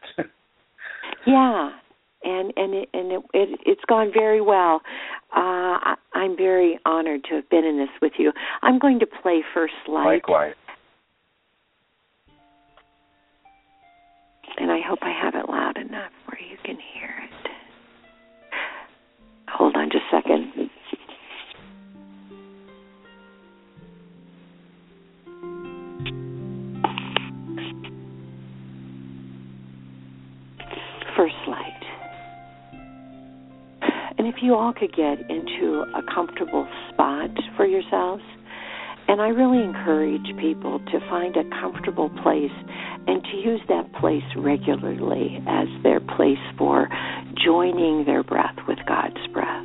Speaker 1: Yeah. And and it, and it, it it's gone very well. Uh, I, I'm very honored to have been in this with you. I'm going to play First Light.
Speaker 3: Likewise.
Speaker 1: And I hope I have it loud enough where you can hear it. Hold on just a second. First Light. And if you all could get into a comfortable spot for yourselves, and I really encourage people to find a comfortable place and to use that place regularly as their place for joining their breath with God's breath.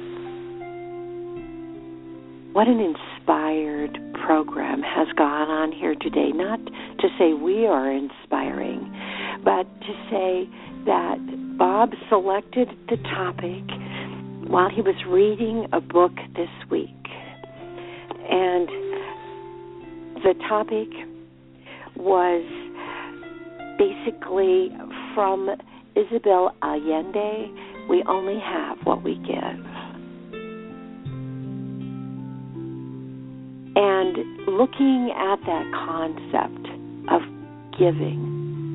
Speaker 1: What an inspired program has gone on here today. Not to say we are inspiring, but to say that Bob selected the topic while he was reading a book this week. And the topic was basically from Isabel Allende, We Only Have What We Give. And looking at that concept of giving,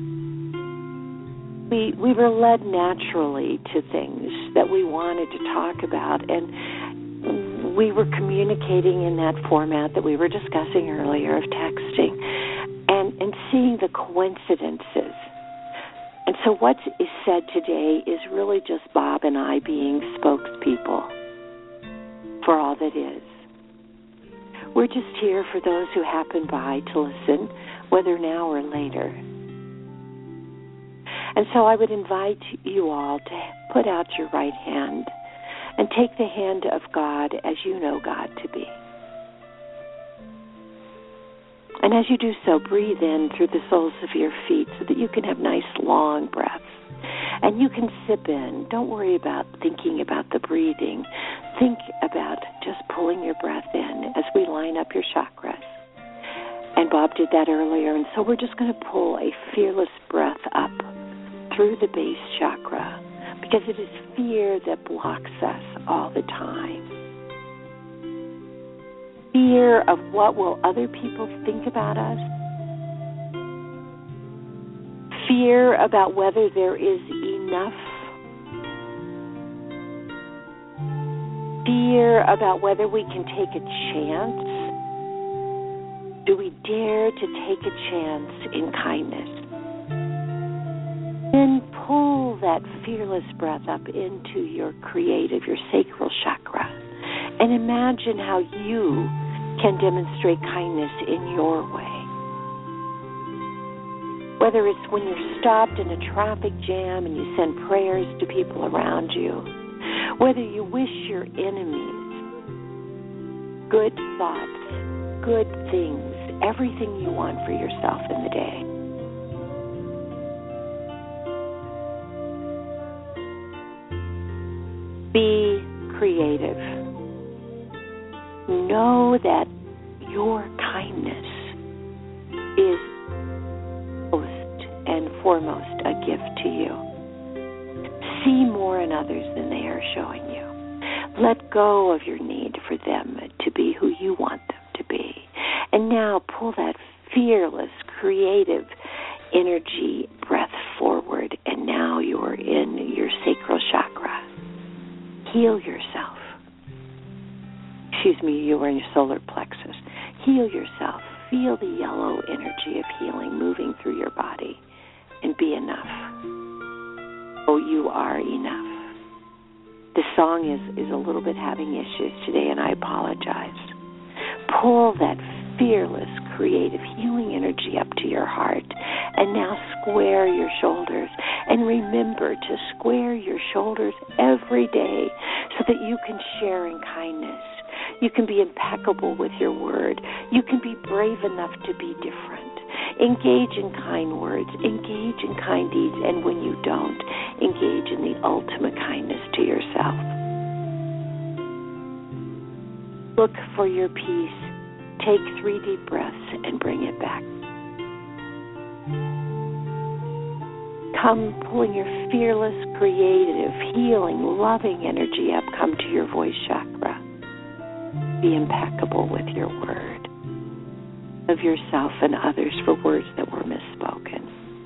Speaker 1: we we were led naturally to things that we wanted to talk about, and we were communicating in that format that we were discussing earlier of texting, and, and seeing the coincidences. And so what is said today is really just Bob and I being spokespeople for all that is. We're just here for those who happen by to listen, whether now or later. And so I would invite you all to put out your right hand and take the hand of God as you know God to be. And as you do so, breathe in through the soles of your feet so that you can have nice long breaths. And you can sip in. Don't worry about thinking about the breathing. Think about just pulling your breath in as we line up your chakras. And Bob did that earlier. And so we're just going to pull a fearless breath up through the base chakra, because it is fear that blocks us all the time. Fear of what will other people think about us. Fear about whether there is enough. Fear about whether we can take a chance. Do we dare to take a chance in kindness? Then pull that fearless breath up into your creative, your sacral chakra, and imagine how you can demonstrate kindness in your way. Whether it's when you're stopped in a traffic jam and you send prayers to people around you, whether you wish your enemies good thoughts, good things, everything you want for yourself in the day. Be creative. Know that your kindness is most and foremost a gift to you. See more in others than they are showing you. Let go of your need for them to be who you want them to be. And now pull that fearless, creative energy breath forward, and now you're in your sacral chakra. Heal yourself. Excuse me, you are in your solar plexus. Heal yourself. Feel the yellow energy of healing moving through your body, and be enough. Oh, you are enough. The song is, is a little bit having issues today, and I apologize. Pull that fearless, creative, healing energy up to your heart, and now square your shoulders. And remember to square your shoulders every day so that you can share in kindness. You can be impeccable with your word. You can be brave enough to be different. Engage in kind words. Engage in kind deeds. And when you don't, engage in the ultimate kindness to yourself. Look for your peace. Take three deep breaths and bring it back. Come pulling your fearless, creative, healing, loving energy up. Come to your voice chakra. Be impeccable with your word of yourself and others for words that were misspoken.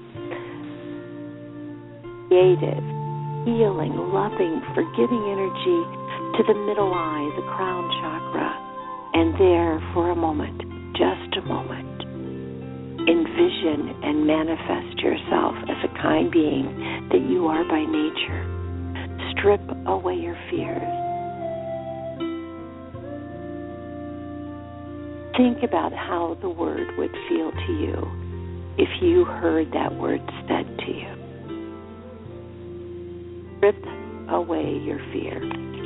Speaker 1: Creative, healing, loving, forgiving energy to the middle eye, the crown chakra. And there, for a moment, just a moment, envision and manifest yourself as a kind being that you are by nature. Strip away your fears. Think about how the word would feel to you if you heard that word said to you. Strip away your fear.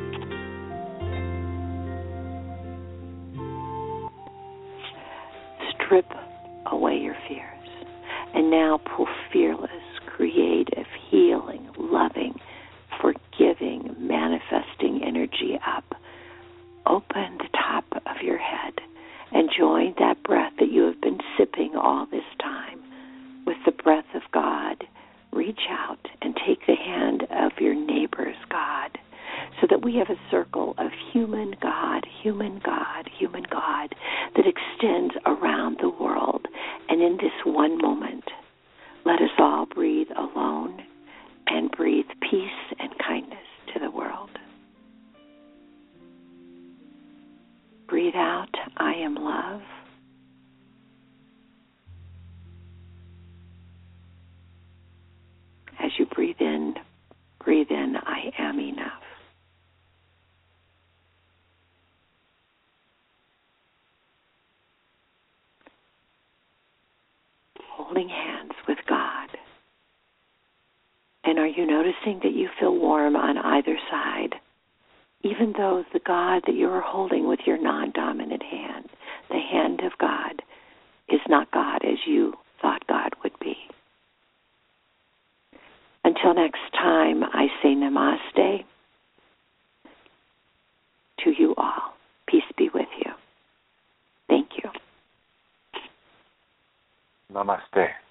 Speaker 1: Strip away your fears. And now pull fearless, creative, healing, loving, forgiving, manifesting energy up. Open the top of your head and join that breath that you have been sipping all this time with the breath of God. Reach out and take the hand of your neighbor's God, so that we have a circle of human God, human God, human God that extends around the world. And in this one moment, let us all breathe alone and breathe peace and kindness to the world. Breathe out, I am love. As you breathe in, breathe in, I am enough. Holding hands with God. And are you noticing that you feel warm on either side? Even though the God that you are holding with your non-dominant hand, the hand of God, is not God as you thought God would be. Until next time, I say namaste to you all. Peace be with you. Thank you.
Speaker 3: Namaste.